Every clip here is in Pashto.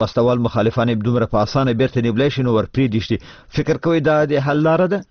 واستوال مخالفان دومره په اسانه بیرته نیولای شي نو ورپریږدي شي. فکر کوي دا د حل لاره ده؟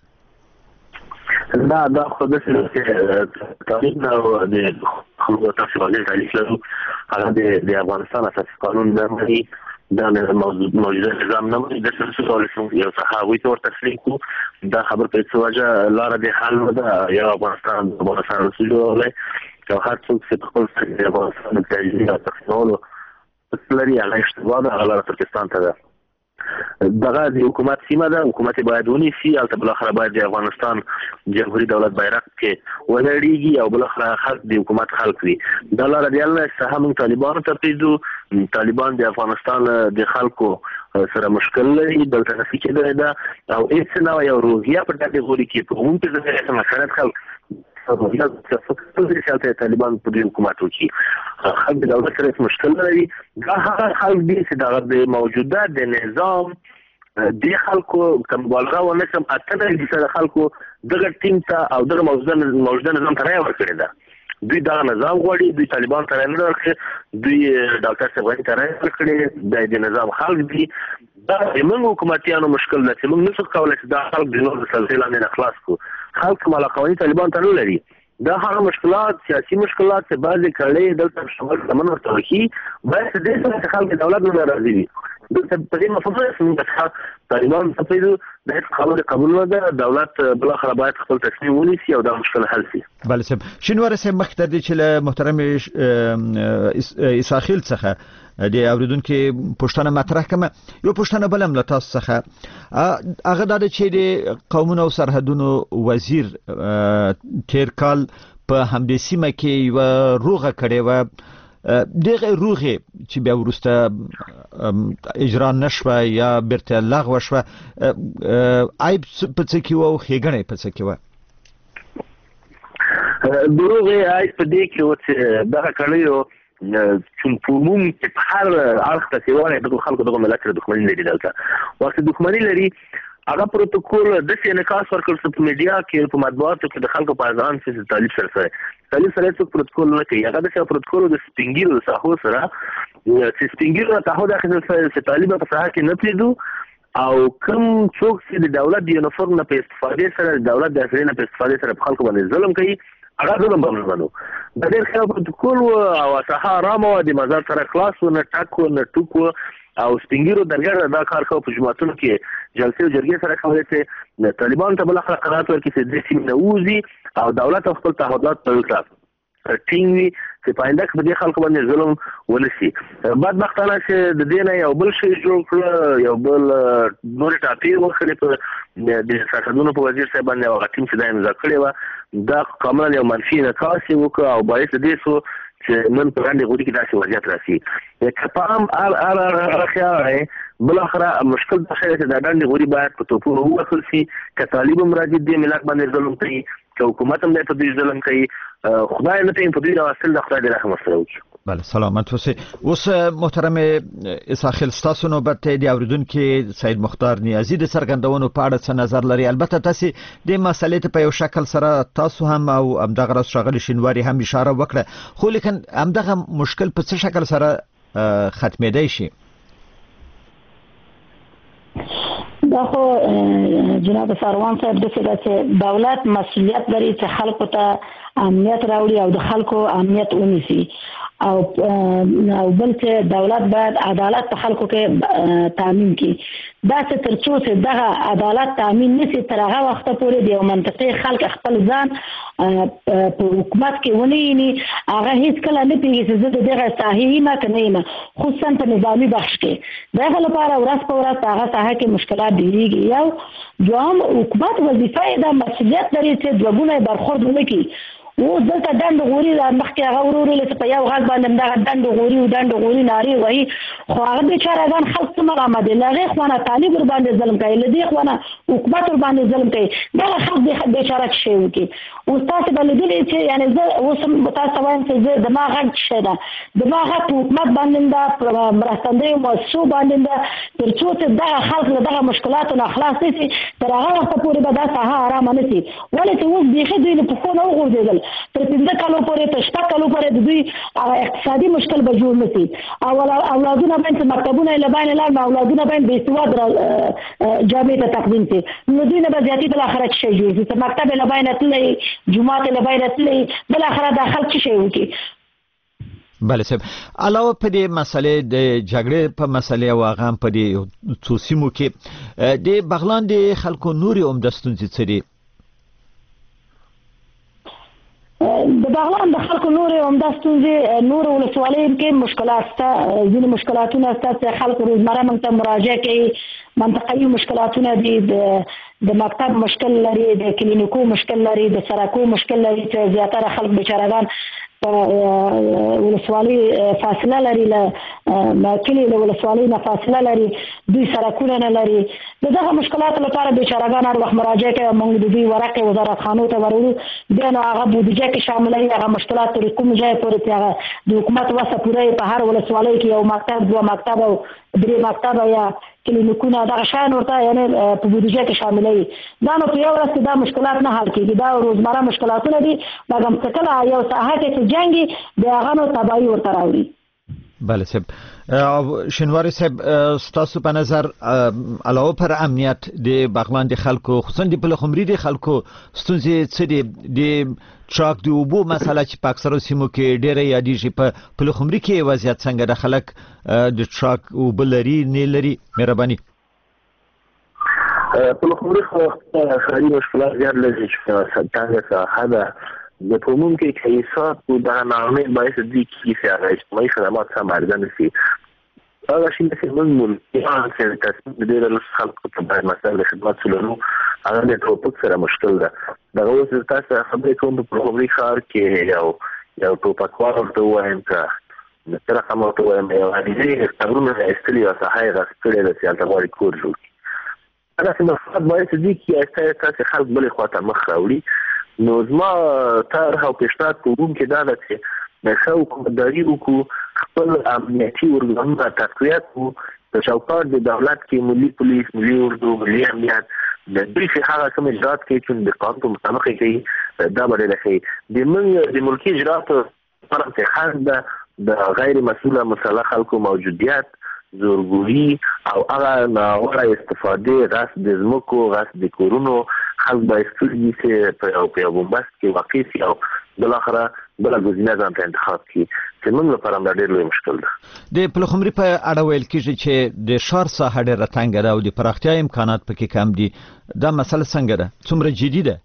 دا خو د تاریخ او د خلکو تاسو باندې تعلیق لرو هغه د افغانستان اساسي قانون د مری دا موجوده نظام نه مری د څه ډول یو صحابي تور تسلیم کو دا خبر په څه وجه لاره د حل ده یا افغانستان رسول الله او هر څوک چې خپل د افغانستان د تجربه تخصصولو لري هغه اشتباه ده هغه پاکستان ته ده. دغه د حکومت سیمه ده، حکومت باید ونیسي او بل اخر باید د افغانستان جمهوریت دولت بیرغ کې ولړيږي او بل اخر خلک د حکومت خلک وي. د لاره دی الله سهم طالبان ته پیدو طالبان د افغانستان د خلکو سره مشکل لري دلته نفي کېدای ده او هیڅ نه یو روحیه په دې غوړي کې په هم کې د مسلط خلک طالبان په دې حکومت کې خلک د دولت سره مشکل لري. دا هغه خلک دي چې د موجوده د نظام د خلکو کمبالغه ونه کوم اتنه د خلکو دغه ټیم ته او دغه موجوده نظام ته راي ورکړي ده. دوی دا نظام غواړي، دوی طالبان ته نه ورکړي، دوی ډاکټر صاحب ته راي ورکړي د نظام خلک دي. دا موږ حکومتيانو مشکل ده چې موږ نشو کولای چې دا خلک د نور سلسله نه خلاص کو. خلک مال قوانين طالبان ته نه لري. دا هغه مشکلات سیاسي مشکلات چې بعضې کړي دلته شمال سمون ورته وکړي باید دې سره خلک دولت نه راضي وي. دلته په دې مفهوم چې طالبان څه د هیڅ خبرې قبول نه ده، دولت بل اخر باید خپل تصمیم ونیسي او دا مشکل حل شي. بله صاحب شینواره صاحب مخکې تر دې چې له محترم اساخیل څخه د اوریدونکو پوښتنه مطرح کړم، یو پوښتنه بل هم له تاسو څخه هغه دا چې د قومونو او سرحدونو وزیر تیر کال په همدې سیمه کې یو روغه کړې و، دغه روغه چې بیا وروسته اجرا نشوه یا بیرته لغوه شوه، عیب په څه کې و او ښېګڼې په څه کې و؟ دروغه عیب په دې کې و چې دغه کړیو چون په عموم کې په هر اړخ ته سیوانه د خلکو دغه ملت سره دښمني لري. دلته واسه دښمني لري هغه پروتوکول د انعکاس ورکړل په میډیا کې په مطبوعاتو کې د خلکو په ځان چې طالب سره څه پروتوکول نه کوي. هغه د پروتوکول د سپینګیرو ساحو سره چې سپینګیرو ته هغه د طالب په ساحه کې نه پیدو او کوم څوک چې د دولت د یونیفورم نه په استفاده سره د دولت د اثرینه په استفاده سره خلکو باندې ظلم کوي هغه ظلم باندې منو. د دې خلکو پروتوکول او ساحه رامو د مزار سره خلاص نه ټاکو نه ټوکو او سپینګیرو درګه دا کار کوي په جماعتونو کې جلسې او جرګې سره کولای چې طالبان ته بل اخر قرارات ورکړي چې د سیمه نوزي او دولت خپل تعهدات پر ټینګ وي چې پاینده په دې خلکو باندې ظلم ونشي. بدبختانه چې د دې نه یو بل شی جوړ کړ، یو بل نور ټاپی وکړي په د سرحدونو په وزیر صاحب باندې هغه ټیم چې دا امضا کړې وه دا کاملا یو منفي انعکاس یې وکړ او باعث دې شو چې نن په لاندې غوډي کې داسې وضعیت راسي. که په عام خیال بل اخره مشکل دا شی چې دا لاندې غوډي باید په توپونو ووهل شي. که طالب هم راځي دې ملت باندې ظلم کوي، که حکومت هم په دوی ظلم کوي، خدای نه ته په دوی راوستل د خدای د رحم سره وکړي. بله سلامت اوسئ. اوس محترم اساخیل ستاسو نوبت دی. د اوریدونکي سید مختار نیازي د څرګندونو په اړه څه نظر لري؟ البته تاسو د مسلې ته په یو شکل سره تاسو هم او همدغه راز ښاغلي شینواري هم اشاره وکړه، خو لیکن همدغه مشکل په څه شکل سره ختمېدای شي؟ دا خو جناب سروان صاحب د څه چې دولت مسؤلیت لري چې خلکو ته امنیت راوړي او د خلکو امنیت ونیسي او بل چې دولت باید عدالت په خلکو کې تامین کړي. دا چې تر څو چې دغه عدالت تامین نشي تر هغه وخته پورې د یو منطقي خلک خپل ځان په حکومت کې ونیسي هغه هیڅ کله نه پیږي چې زه دغه صحیح نه کنیم، خصوصا په نظامی بخش کې دغه لپاره ورځ په ورځ هغه ساحه کې مشکلات ډیریږي. یو دوام حکومت وظیفه دا مسؤلیت لري چې دوګونه برخورد وکړي. و دلته دند غوري مخکې هغه ورورل چې په یو غږ باندې دغه دند غوري ناری وایي، خو هغه بیچاره ځان خلک څومره آماده لغې خوانه طالب ور باندې ظلم کوي، لدې خوانه حکومت ور باندې ظلم کوي، دغه خلک بیچاره شي وکي. اوس تاسو بل دې چې یعنی زه اوس تاسو وایم چې زه دماغ غږ شه ده دماغ حکومت باندې دا مرستندوی مؤسسو باندې دا تر څو چې دغه خلک له دغه مشکلاتو نه خلاص شي تر هغه وخت پورې به دا ساحه آرام نه شي. ولې چې اوس بیخي دوی له پخو نه وغورځېدل تر 15 کالو پورې تر 6 کالو پورې د دوی اقتصادي مشکل به جوړ نشي او اولادونه باندې مکتبونه لباین لار اولادونه باندې بې سواد جامع ته تقدیم شي نو دوی نه به زیاتې بل اخرت شي جوړ شي مکتب لباین تلې جمعه لباین تلې بل اخرت داخل شي وکي بله صاحب علاوه په دې مسلې د جګړې په مسلې او هغه په دې څو سیمو کې د بغلان د خلکو نوري عمده ستونزې څه دي د بغلان د خلکو نوري عمده ستونزې نور ولسوالۍ کې مشکلات شته ځینې مشکلاتونه شته چې خلک روزمره موږ ته مراجعه کوي منطقوي مشکلاتونه دي د مکتب مشکل لري د کلینیکو مشکل لري د سرکو مشکل لري چې زیاتره خلک بیچارهګان ولسوالۍ فاصله لري له کلی له ولسوالۍ نه فاصله لري دوی سرکونه نه لري دغه مشکلات لپاره بیچارهګان هر وخت مراجعه کوي موږ د دوی ورقه وزارت خانو ته ورولو بیا نو هغه بودیجه کې شاملوي هغه مشکلات تر کوم ځای پورې چې د حکومت وسه پوره په هر ولسوالۍ کې یو مکتب دوه مکتب او درې مکتب یا کلینیکونه دغه شان ورته یعنی په بودیجه کې شاملوي دا نو په یو ورځ کې دا مشکلات نه حل کیږي دا روزمره مشکلاتونه دي مګر څه کله یو ساحه کې جنگي د هغه نو تباہي ورته راوړي بله صاحب شینواری صاحب ستاسو په نظر علاوه پر امنیت د بغلان د خلکو خصوصا د پلخمري د خلکو ستونزې څه دي د ټراک د اوبو مسله چې په اکثرو سیمو کې ډېره یادېږي په پلخمري کې وضعیت څنګه د خلک د ټراک اوبه لري نه لري مهرباني پلخمري خو ښاري مشکلات زیات لري چې څنګه ساحه ده د پومون کې کیسات او د نامې باعث دي چې اجتماعي خدمات سم ارزانه شي هغه شي چې موږ چې تاسو د دې خلکو ته باید مثلا خدمات څلورو هغه د ټوپک سره مشکل ده دا اوس تاسو خبرې کوم په پلخمري ښار کې یو ټوپک ورته وایم که مثلا کوم ته وایم یو هدیه ستورونه استلی او صحای غسړي د سیاست غوړي کور جوړ هغه څه مفاد باید دي چې تاسو خلک بل خواته مخ راوړي نو زما طرح او پیشنهاد کوم کې دا ده چې د حکومتداري وکړو خپل امنیتي ارګانونه تقویت کړو په چوکاټ د دولت کې ملي پولیس ملي اردو ملي امنیت د دې څخه هغه کوم اجرات کوي چې د قانون په مطابق کوي دا به لکه د ملکي اجرات پر اتخاذ د غیر مسؤله مسلح خلکو موجودیت زورګوري او هغه ناوړه استفاده غصب د ځمکو غصب د کورونو خلک باید سترګې چې په یو بومبست کې واقع شي او بالاخره بله ګزینه ځان ته انتخاب کړي چې موږ لپاره دا ډېر لوی مشکل ده د پلخمري په اړه ویل کېږي چې د ښار ساحه ډېره تنګه ده او د پراختیا امکانات پکې کم دي دا مسله څنګه ده څومره جدي ده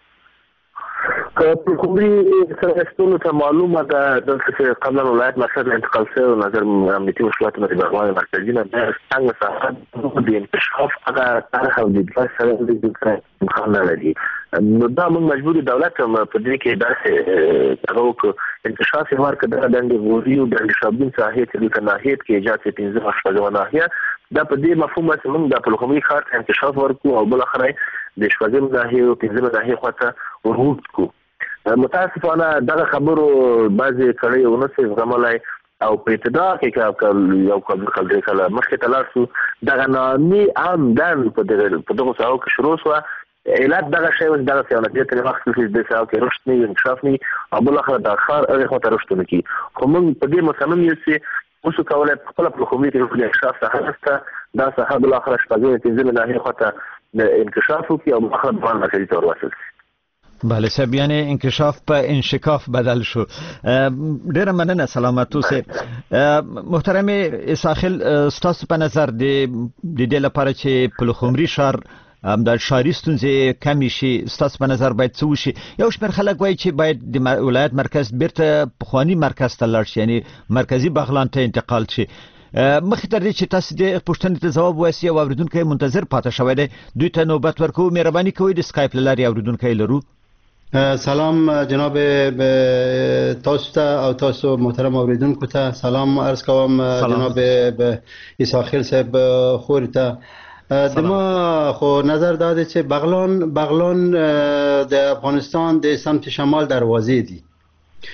پلخمري سره ټول ته معلومه ده چې قبل ولایت مثلا انتقال شوی نظر امنیتي مشکلاتونه د بغلان مرکزي نه څنګه ساحه د انکشاف هغه طرح او د بل سره د مخالفت لري نو دا موږ مجبور دولت په دې کې داسې هغه انکشاف ورکړه د غوریو د شابین ساحه چې د ناحیت کې اجازه 15 شپږ ناحیه دا په دې مفهوم چې موږ د پلخمري ښار ته انکشاف ورکړو او بل اخره د شپږم ناحیه او 15 ناحیه خواته ورغوټ کو متاسفانه دغه خبرو بعضی کړي ونه څه زمولای او په ابتدا کې یو کله کله مخکې تلاسو دغه نامي عام دن په دغه ساو کې شروع شو علت دغه شی اوس دغه څه نتیجه تر وخت چې د ساو کې رشد نه انکشاف نه او بل اخر د اخر هغه خاطر رشد نه کی خو موږ په دې مصمم یو چې اوس کولای خپل پلخمري کې انکشاف څخه دا صاحب الاخر شپږ تنظیم نه خاطر د انکشاف او اخر باندې مرکزي تور وصل بله صاحب یعنی انکشاف په انشکاف بدل شو ډیره مننه سلامت اوسه محترم اساخیل ستاسو په نظر د دې لپاره چې پلخمري ښار د ښاري ستونزې کمې شي ستاسو په نظر باید څه وشي یو شمېر خلک وایي چې باید د ولایت مرکز بیرته پخواني مرکز ته لاړ شي یعنی مرکزي بغلان ته انتقال شي مخکې تر دې چې تاسو د پوښتنې ته ځواب وایئ او اورېدونکی منتظر پاتې شوی دی دوی ته نوبت ورکوو مهرباني کوئ د سکایپ له لارې اورېدونکی لرو سلام جناب تاسو ته او تاسو محترم اوریدونکو ته سلام عرض کوم جناب اساخیل صاحب خور ته د ما خو نظر داده چې بغلان د افغانستان د سمت شمال دروازې دي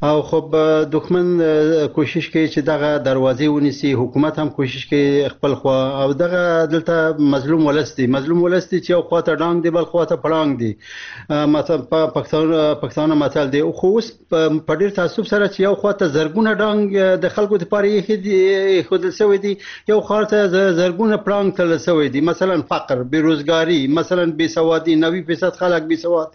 او خب دښمن کوشش کوي چې دغه دروازې ونیسي، حکومت هم کوشش کوي خپل خوا، او دغه دلته مظلوم ولستی چې یو خواته ډانګ دی بل خواته پړانګ دی. مثلا پښتانه متل دی، خو اوس په ډیر تعصب سره چې یو خواته زرګونه ډانګ د خلکو لپاره یې خودل شوی دی، یو خواته زرګونه پړانګ تل شوی دی. مثلا فقر، بیروزګاری، مثلا بې سوادي، 90% خلک بې سواد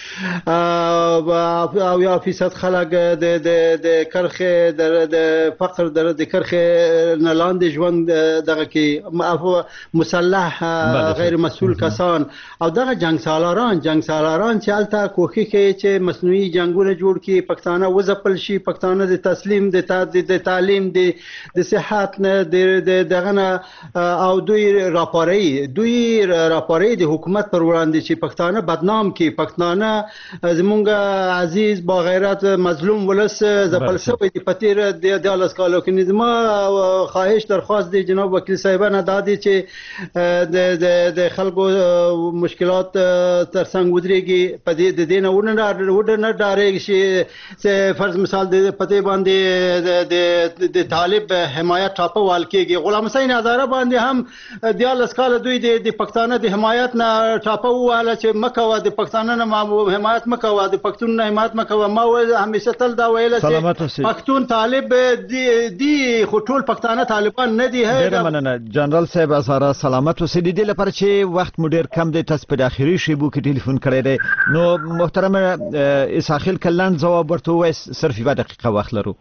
او 1% خلک د کرخه د فقر د کرخه نه لاندې ژوند دغه کې مسلح غیر مسؤل کسان او دغه جنگ سالاران چې الته کوښښ کوي چې مصنوعي جنگونه جوړ کړي، پښتانه وځپل شي، پښتانه د تسلیم د تعلیم د صحت نه دغه نه او دوی راپاري د حکومت پر وړاندې چې پښتانه بدنام کړي، پښتانه زمونږ عزیز با غیرت مظلوم ولس زپل شوی دی په تیر د 10 کالو کې. زما خواهش درخواست دی جناب وکیل صاحبانه دا دی چې د خلکو مشکلات ترڅنګ ودرېږي، په دې د دینه ونه ډارېږي چې فرض مثال د پته باندې د طالب حمایت ټاپه وال کېږي. غلام حسین هزاره باندې هم 10 کال دوی د پښتانه د حمایت نه ټاپه واله چې مکوه د پښتانه نه حمایت مکوه، د پښتون نه حمایت مکوه. ما همیشه تل دا ویل چې پښتون طالب دی خو ټول پښتانه طالبان نه دي. ډیره مننه جنرال صاحب، هزاره سلامت اوسئ. د دې لپاره چې وخت مو ډیر کم دی، تاسو په اخیری شیبو کې ټلیفون کړی دی، نو محترم اسحاقیل کلند جواب ورته وایي، صرف 1 دقیقه وخت لرو.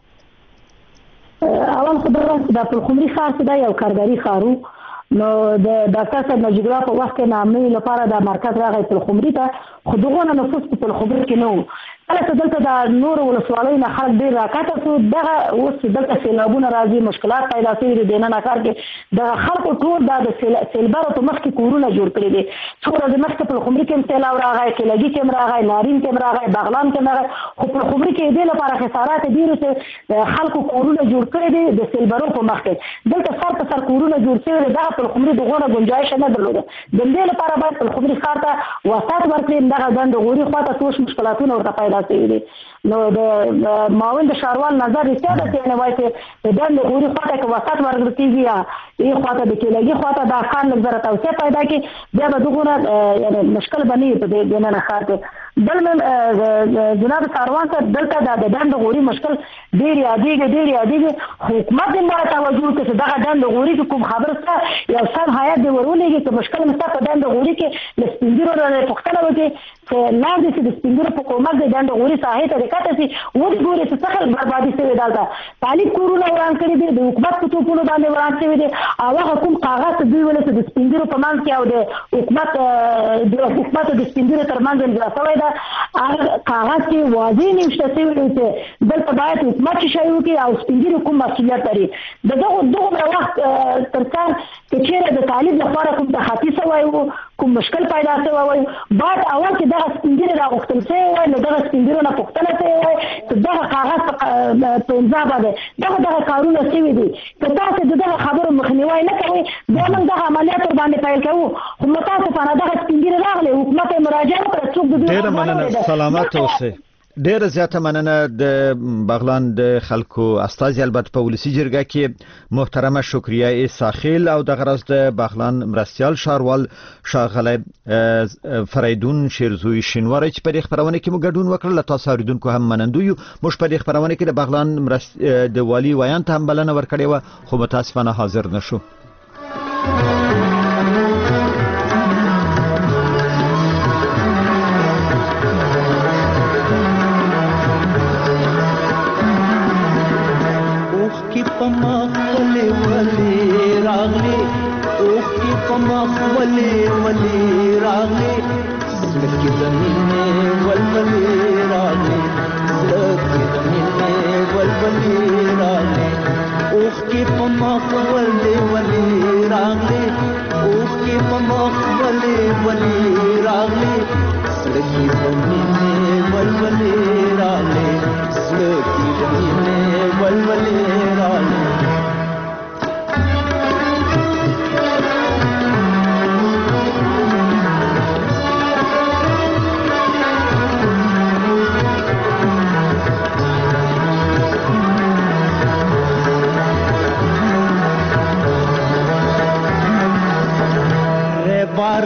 اول خبره د پلخمري ښار دا یو کارګري ښارو، نو د ډاکټر صاحب نجیب الله په وخت کې نامې لپاره د مرکز راغی پلخمري ته، خو دغه نفوس په پلخمري کې نه و. کله چې دلته د نور ولسوالیو نه خلک ډېر راکاته شو، دغه اوس دلته سیلابونه راځي، مشکلات پیدا شوي دي. دننه ښار کې دغه خلکو ټول دا د سیلبارو په مخ کې کورونه جوړ کړي دي. څو ورځې مخکې پلخمري کې هم سیلاب راغی، کلګي کې هم راغی، نارین کې هم راغی، بغلان کې هم راغی، خو پلخمري کې دې لپاره خسارات ډېر چې خلکو کورونه جوړ کړي دي د سیلبارو په مخ کې. دلته سر په سر کورونه جوړ شوي دي، دغه پلخمري دغه گنجائش نه درلوده. د دې لپاره باید پلخمري ښار ته وسات ورکړي، دغه دند غوري خواته څو مشکلاتونه ورته پیدا شوي دي. نو د معاون د شاروال نظر رسیا ده چې نه وایي چې د دند غوري خواته کې وسات ورکړل کېږي یا یې خواته د کېلګي خواته دا خان لږ زره توسعه پیدا کړي، بیا به دغه یعنی مشکل بني په دې دننه ښار کې. بل جناب ساروان صاحب دلته د دند غوري مشکل ډېر یادېږي. حکومت دې مړه توجه وکړي چې دغه دند غوري کې کوم خبره شته، یو سم هیات دې ورولېږي چې مشکل مسته په دند غوري کې له سپین ږیرو نه پوښتنه وکړي چې لاندې چې د سپین ږیرو په کومک د دند غوري ساحې ته دقت شي، ودې ګوري چې څه خلک بربادي شوي دلته. طالب کورونه وران کړي دي، د حکومت په توپونو باندې وران شوي دي، او هغه کوم کاغذ دوی ولې د سپین ږیرو په منځ کې او د حکومت د سپین ږیرو تر منځ امضا شوی ده، هغه کاغذ کې واضح نوشته شوي دي چې دلته باید حکومت شی وکړي او سپین ږیرو کوم مسؤلیت لري. د دغه وخت ترڅنګ چې چېرې د طالب لپاره کوم تخطي شوی و، کوم مشکل پیدا شوی وای، باید اول چې دغه سپین ږیري راغوښتل شوی وای، نو دغه سپین ږیرو نه پوښتنه شوې وای چې دغه کاغذ په امضا باندې دغه کارونه شوي دي. که تاسو د دغه خبرو مخنیوی نه کوئ، بیا موږ دغه عملیات ورباندې پیل کوو. خو متاسفانه دغه سپین ږیري راغلی، حکومت یې مراجعه وکړه، څوک د دوی ډېره مننه، سلامت اوسئ. ډیره زیاته مننه د بغلان د خلکو استازي، البته په ولسی جرګه کې محترمه شکریه اسحاقیل او د غرض د بغلان مرستيال شاروال شاغله فریدون شیرزوی شینواری چې په دې خبرونه کې مو ګډون وکړل. تاسو اوریدونکو هم منندو یو. موږ په دې خبرونه کې د بغلان د والی ویان ته هم بلنه ورکړې و، خو متاسفانه حاضر نشو. ولی راغلی زلکی زمینه ولولی راغلی زلکی زمینه ولولی راغلی اوخ کی پمخ ولی راغلی اوخ کی پمخ ولی راغلی زلکی زمینه ولولی راغلی زلکی زمینه ولولی راغلی.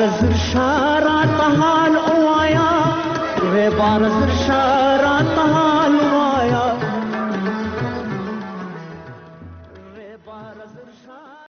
بارز الشارع طهال قوايا بارز الشارع